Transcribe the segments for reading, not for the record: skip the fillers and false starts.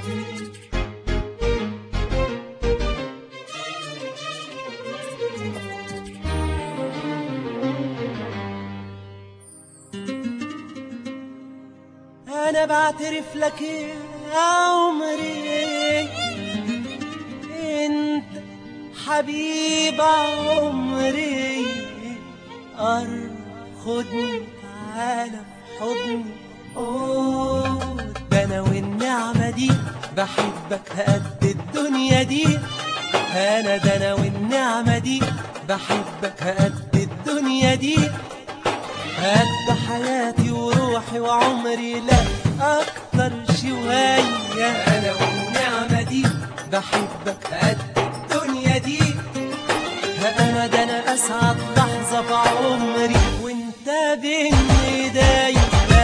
أنا بعترف لك يا عمري، أنت حبيب عمري. خدني تعالى في حضني. ده أنا والنعمة دي بحبك قد الدنيا دي. ده أنا والنعمة دي بحبك قد الدنيا دي. قد حياتي وروحي وعمري، لا أكتر شوية. أنا والنعمة دي بحبك قد الدنيا دي. ده أنا أسعد لحظة في عمري وأنت بين إيديا.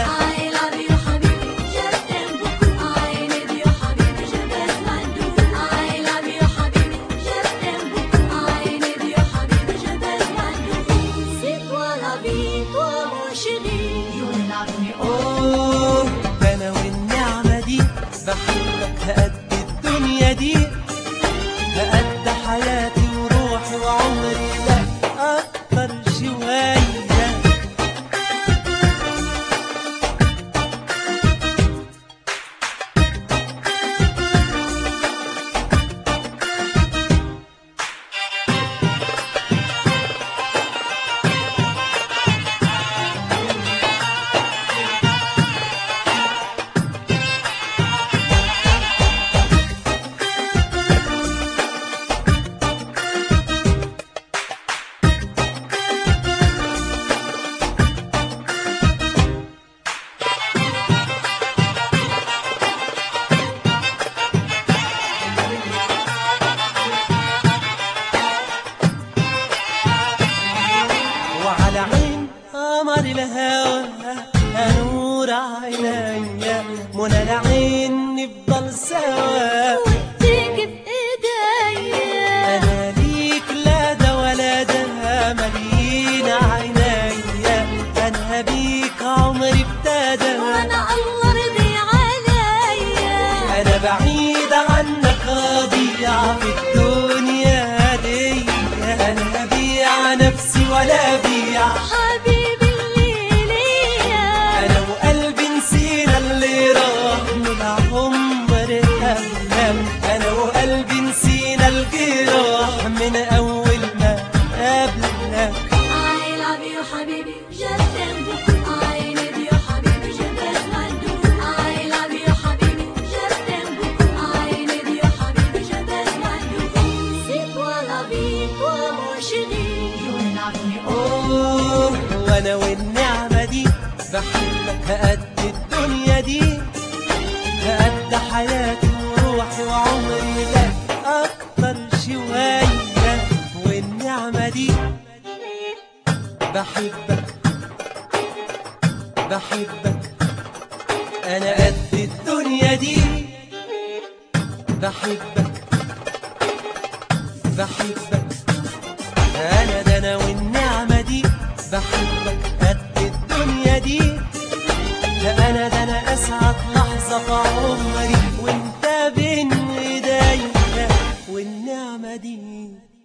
ده أنا والنعمة دي بحبك قد الدنيا دي. قد حياتي وروحي وعمري، لا أكتر شوية. وعلى عين قمر الهوى نور عينيا، منى العين نفضل سوا وإيديك بإيديا. أنا ليك لا ده ولا ده ملينا عينيا. أنا بيك عمري ابتدى وأنا الله رضي عليا. أنا بعيد عنك أضيع في الدنيا دي. أنا أبيع نفسي ولا أبيع حبيبي اللي ليا. أنا وقلبي نسينا اللي راح من العمر همهم. أنا وقلبي نسينا الجراح من أول ما قابلناك. I love you حبيبي جدا. I need you حبيبي جدا. I love you حبيبي جدا. I need you حبيبي جدا. C'est toi la vie, toi mon chéri. وأنا والنعمة دي بحبك قد الدنيا دي. قد حياتي وروحي وعمري، لا أكتر شوية. والنعمة دي بحبك أنا قد الدنيا دي. بحبك ده أنا والنعمة دي بحبك قد الدنيا دي. ده أنا أسعد لحظة في عمري وأنت بين إيديا. والنعمة دي